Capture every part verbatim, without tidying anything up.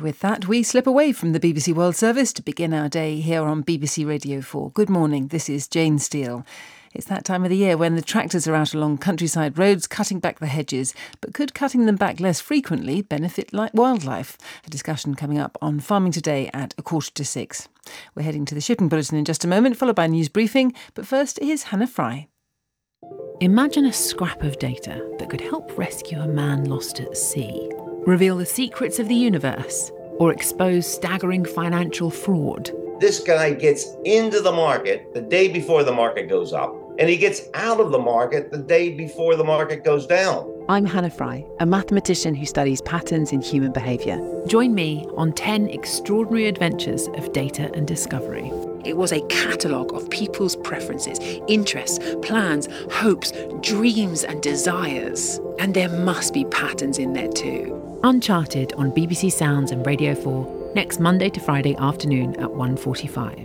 with that, we slip away from the B B C World Service to begin our day here on B B C Radio four. Good morning, this is Jane Steele. It's that time of the year when the tractors are out along countryside roads cutting back the hedges, but could cutting them back less frequently benefit like wildlife? A discussion coming up on Farming Today at a quarter to six. We're heading to the shipping bulletin in just a moment, followed by a news briefing, but first here's Hannah Fry. Imagine a scrap of data that could help rescue a man lost at sea, reveal the secrets of the universe, or expose staggering financial fraud. This guy gets into the market the day before the market goes up, and he gets out of the market the day before the market goes down. I'm Hannah Fry, a mathematician who studies patterns in human behaviour. Join me on ten extraordinary adventures of data and discovery. It was a catalogue of people's preferences, interests, plans, hopes, dreams and desires. And there must be patterns in there too. Uncharted on B B C Sounds and Radio four, next Monday to Friday afternoon at one forty-five.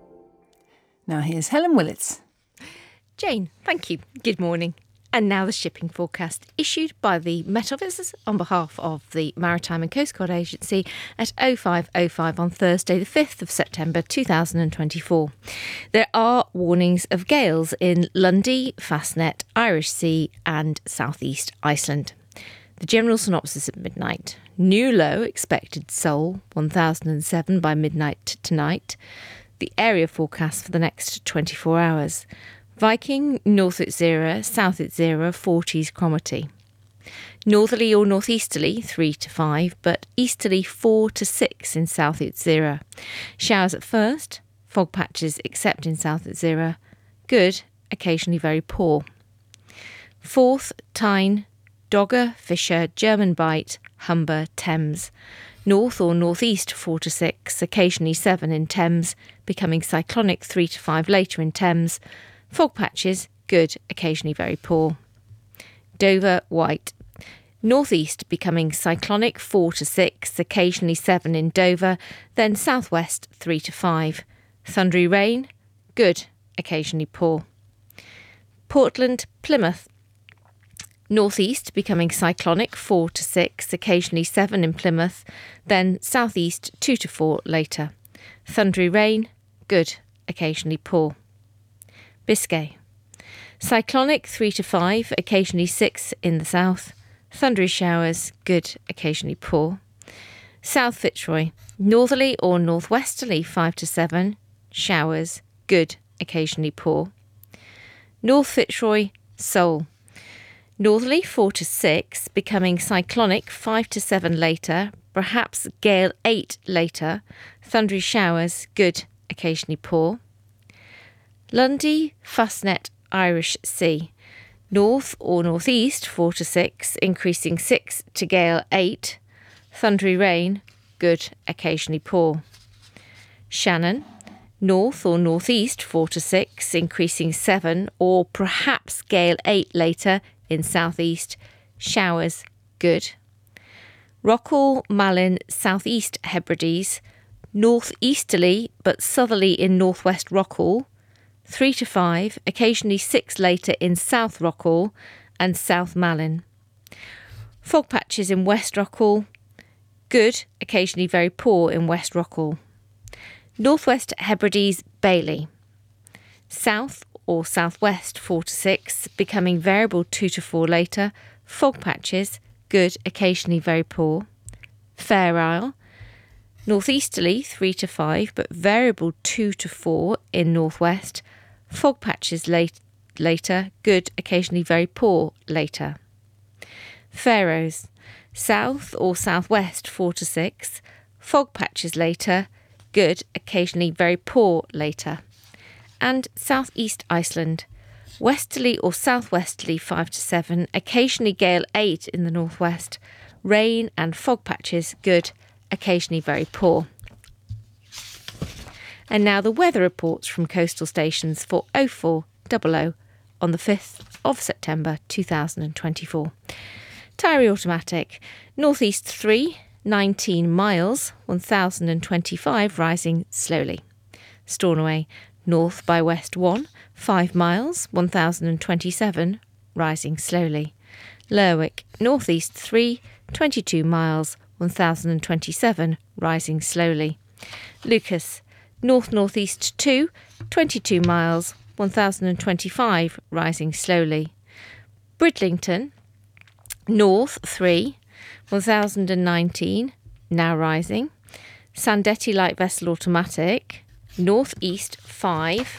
Now here's Helen Willits. Jane, thank you. Good morning. And now the shipping forecast issued by the Met Office on behalf of the Maritime and Coast Guard Agency at oh five oh five on Thursday the fifth of September two thousand twenty-four. There are warnings of gales in Lundy, Fastnet, Irish Sea and southeast Iceland. The general synopsis at midnight. New low expected Seoul one thousand seven by midnight tonight. The area forecast for the next twenty-four hours. Viking, north at zero, south at zero, forties Cromarty. Northerly or northeasterly, three to five, but easterly, four to six in south at zero. Showers at first, fog patches except in south at zero. Good, occasionally very poor. Forth, Tyne, Dogger, Fisher, German Bight, Humber, Thames. North or northeast, four to six, occasionally seven in Thames, becoming cyclonic, three to five later in Thames. Fog patches, good, occasionally very poor. Dover, White. Northeast becoming cyclonic, four to six, occasionally seven in Dover, then southwest, three to five. Thundery rain, good, occasionally poor. Portland, Plymouth. Northeast becoming cyclonic, four to six, occasionally seven in Plymouth, then southeast, two to four later. Thundery rain, good, occasionally poor. Biscay. Cyclonic, three to five, occasionally six in the south. Thundery showers, good, occasionally poor. South Fitzroy. Northerly or northwesterly, five to seven. Showers, good, occasionally poor. North Fitzroy, Seoul. Northerly, four to six, becoming cyclonic, five to seven later. Perhaps gale eight later. Thundery showers, good, occasionally poor. Lundy, Fastnet, Irish Sea. North or northeast, four to six, increasing six to gale eight. Thundery rain, good, occasionally poor. Shannon. North or northeast, four to six, increasing seven, or perhaps gale eight later in southeast. Showers, good. Rockall, Malin, southeast Hebrides. Northeasterly but southerly in northwest Rockall. three to five, occasionally six later in South Rockall and South Malin. Fog patches in West Rockall, good, occasionally very poor in West Rockall. Northwest Hebrides, Bailey. South or southwest, four to six, becoming variable two to four later. Fog patches, good, occasionally very poor. Fair Isle. Northeasterly, three to five, but variable two to four in northwest. Fog patches late, later, good, occasionally very poor later. Faroes. South or southwest, four to six. Fog patches later, good, occasionally very poor later. And southeast Iceland. Westerly or southwesterly, five to seven, occasionally gale eight in the northwest. Rain and fog patches, good, occasionally very poor. And now the weather reports from coastal stations for oh four hundred on the fifth of September two thousand twenty-four. Tyree Automatic, northeast three, nineteen miles, one thousand twenty-five, rising slowly. Stornoway, north by west one, five miles, one thousand twenty-seven, rising slowly. Lerwick, northeast three, twenty-two miles, one thousand twenty-seven, rising slowly. Lucas, north-northeast two, twenty-two miles, one thousand twenty-five, rising slowly. Bridlington, north three, one thousand nineteen, now rising. Sandetti light vessel automatic, northeast five,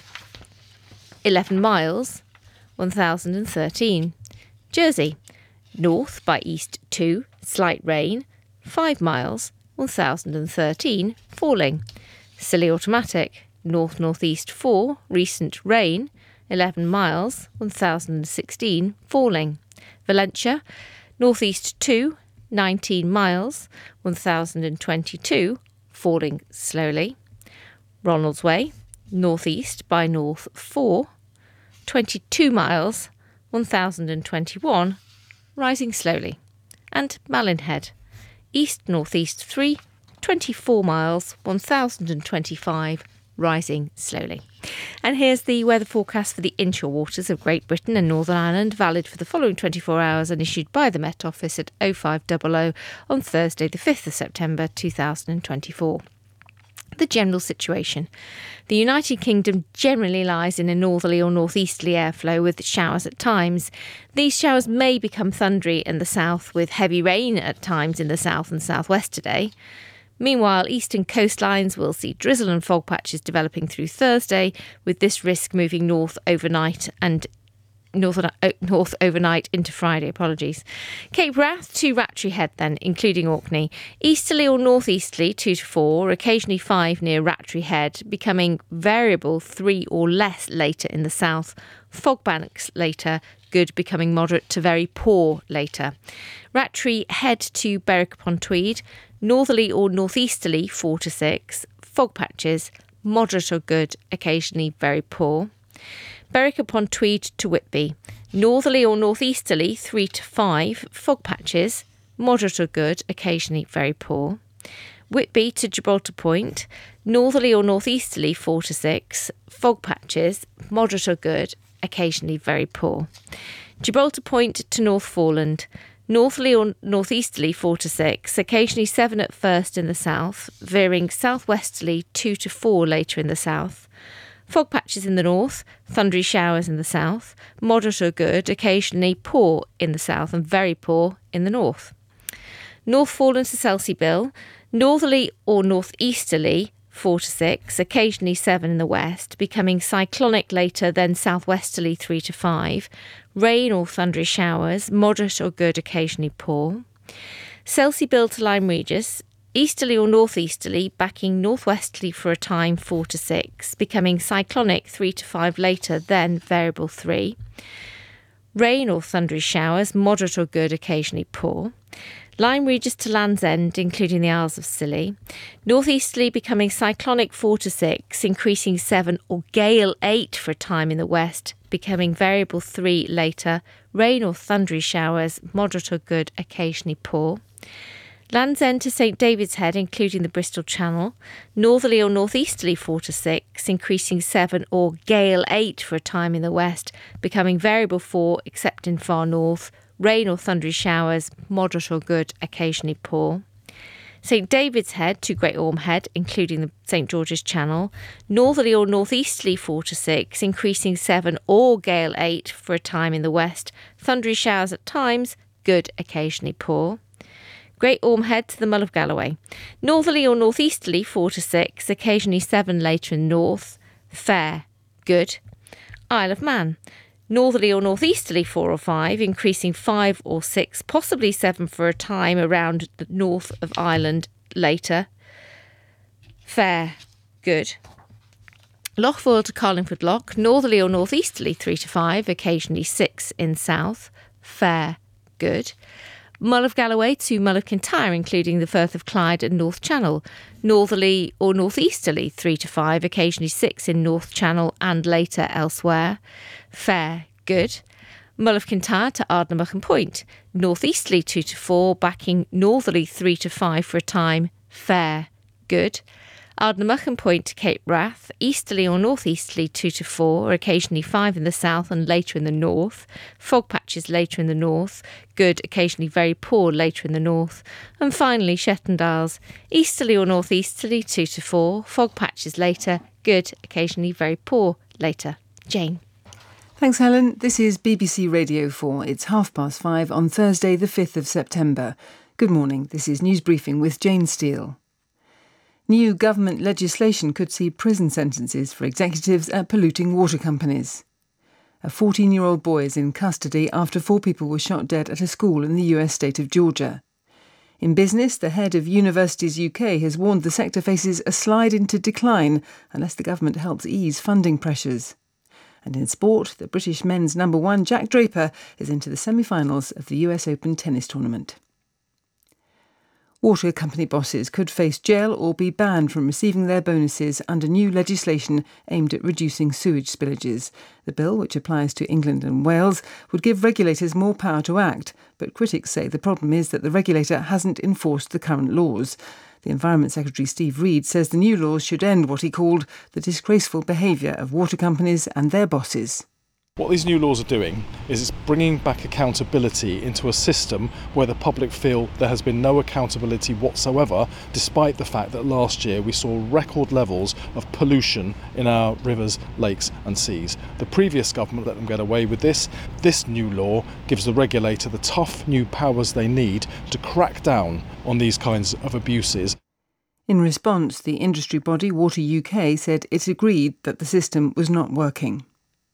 eleven miles, one thousand thirteen. Jersey, north by east two, slight rain, five miles, one thousand thirteen, falling. Scilly automatic, north-northeast four, recent rain, eleven miles, one thousand sixteen, falling. Valentia, northeast two, nineteen miles, one thousand twenty-two, falling slowly. Ronaldsway, northeast by north four, twenty-two miles, one thousand twenty-one, rising slowly. And Malinhead, east-northeast three, twenty-four miles, one thousand twenty-five, rising slowly. And here's the weather forecast for the inshore waters of Great Britain and Northern Ireland, valid for the following twenty-four hours and issued by the Met Office at oh five hundred on Thursday the fifth of September two thousand twenty-four. The general situation. The United Kingdom generally lies in a northerly or northeasterly airflow with showers at times. These showers may become thundery in the south, with heavy rain at times in the south and southwest today. Meanwhile, eastern coastlines will see drizzle and fog patches developing through Thursday, with this risk moving north overnight and North, north overnight into Friday, apologies. Cape Wrath to Rattray Head then, including Orkney. Easterly or northeasterly two to four, occasionally five near Rattray Head, becoming variable three or less later in the south. Fog banks later, good, becoming moderate to very poor later. Rattray Head to Berwick upon Tweed, northerly or northeasterly four to six. Fog patches, moderate or good, occasionally very poor. Berwick upon Tweed to Whitby, northerly or northeasterly three to five, fog patches, moderate or good, occasionally very poor. Whitby to Gibraltar Point, northerly or northeasterly four to six, fog patches, moderate or good, occasionally very poor. Gibraltar Point to North Foreland, northerly or northeasterly four to six, occasionally seven at first in the south, veering southwesterly two to four later in the south. Fog patches in the north, thundery showers in the south, moderate or good, occasionally poor in the south and very poor in the north. North Foreland to Selseybill, northerly or northeasterly four to six, occasionally seven in the west, becoming cyclonic later, then southwesterly three to five. Rain or thundery showers, moderate or good, occasionally poor. Selseybill to Lyme Regis, easterly or northeasterly, backing northwesterly for a time four to six, becoming cyclonic three to five later, then variable three. Rain or thundery showers, moderate or good, occasionally poor. Lyme Regis to Land's End, including the Isles of Scilly. Northeasterly becoming cyclonic four to six, increasing seven or gale eight for a time in the west, becoming variable three later. Rain or thundery showers, moderate or good, occasionally poor. Land's End to St David's Head, including the Bristol Channel. Northerly or northeasterly four to six, increasing seven or gale eight for a time in the west, becoming variable four except in far north. Rain or thundery showers, moderate or good, occasionally poor. St David's Head to Great Orme Head, including the St George's Channel. Northerly or northeasterly four to six, increasing seven or gale eight for a time in the west. Thundery showers at times, good, occasionally poor. Great Orme Head to the Mull of Galloway. Northerly or northeasterly four to six, occasionally seven later in north. Fair, good. Isle of Man. Northerly or northeasterly four or five, increasing five or six, possibly seven for a time around the north of Ireland later. Fair, good. Loch Foyle to Carlingford Loch. Northerly or northeasterly three to five, occasionally six in south. Fair, good. Mull of Galloway to Mull of Kintyre, including the Firth of Clyde and North Channel. Northerly or northeasterly three to five, occasionally six in North Channel and later elsewhere. Fair, good. Mull of Kintyre to Ardnamurchan Point. Northeasterly two to four, backing northerly three to five for a time. Fair, good. Ardnamurchan Point to Cape Wrath, easterly or northeasterly two to four, or occasionally five in the south and later in the north. Fog patches later in the north, good, occasionally very poor later in the north. And finally, Shetland Isles, easterly or northeasterly two to four, fog patches later, good, occasionally very poor later. Jane. Thanks, Helen. This is B B C Radio four. It's half past five on Thursday, the fifth of September. Good morning. This is News Briefing with Jane Steele. New government legislation could see prison sentences for executives at polluting water companies. A fourteen-year-old boy is in custody after four people were shot dead at a school in the U S state of Georgia. In business, the head of Universities U K has warned the sector faces a slide into decline unless the government helps ease funding pressures. And in sport, the British men's number one, Jack Draper, is into the semi-finals of the U S Open tennis tournament. Water company bosses could face jail or be banned from receiving their bonuses under new legislation aimed at reducing sewage spillages. The bill, which applies to England and Wales, would give regulators more power to act, but critics say the problem is that the regulator hasn't enforced the current laws. The Environment Secretary Steve Reed says the new laws should end what he called the disgraceful behaviour of water companies and their bosses. What these new laws are doing is it's bringing back accountability into a system where the public feel there has been no accountability whatsoever, despite the fact that last year we saw record levels of pollution in our rivers, lakes and seas. The previous government let them get away with this. This new law gives the regulator the tough new powers they need to crack down on these kinds of abuses. In response, the industry body Water U K said it agreed that the system was not working.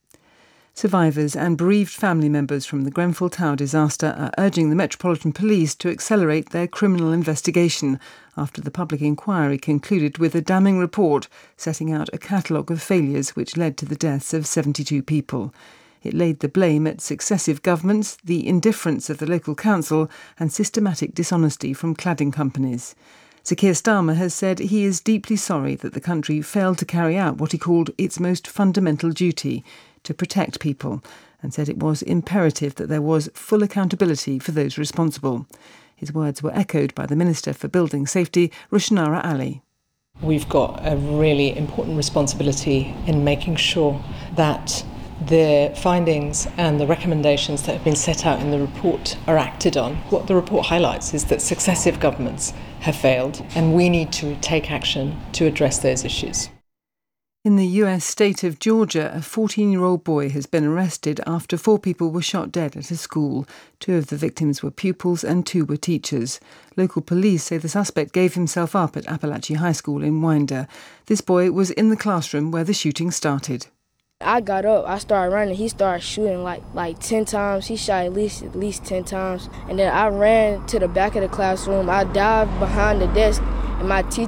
Survivors and bereaved family members from the Grenfell Tower disaster are urging the Metropolitan Police to accelerate their criminal investigation after the public inquiry concluded with a damning report setting out a catalogue of failures which led to the deaths of seventy-two people. It laid the blame at successive governments, the indifference of the local council and systematic dishonesty from cladding companies. Sir Keir Starmer has said he is deeply sorry that the country failed to carry out what he called its most fundamental duty, to protect people, and said it was imperative that there was full accountability for those responsible. His words were echoed by the Minister for Building Safety, Rushanara Ali. We've got a really important responsibility in making sure that the findings and the recommendations that have been set out in the report are acted on. What the report highlights is that successive governments have failed, and we need to take action to address those issues. In the U S state of Georgia, a fourteen-year-old boy has been arrested after four people were shot dead at a school. Two of the victims were pupils and two were teachers. Local police say the suspect gave himself up at Appalachia High School in Winder. This boy was in the classroom where the shooting started. I got up, I started running, he started shooting like like ten times. He shot at least at least ten times. And then I ran to the back of the classroom. I dived behind the desk and my teacher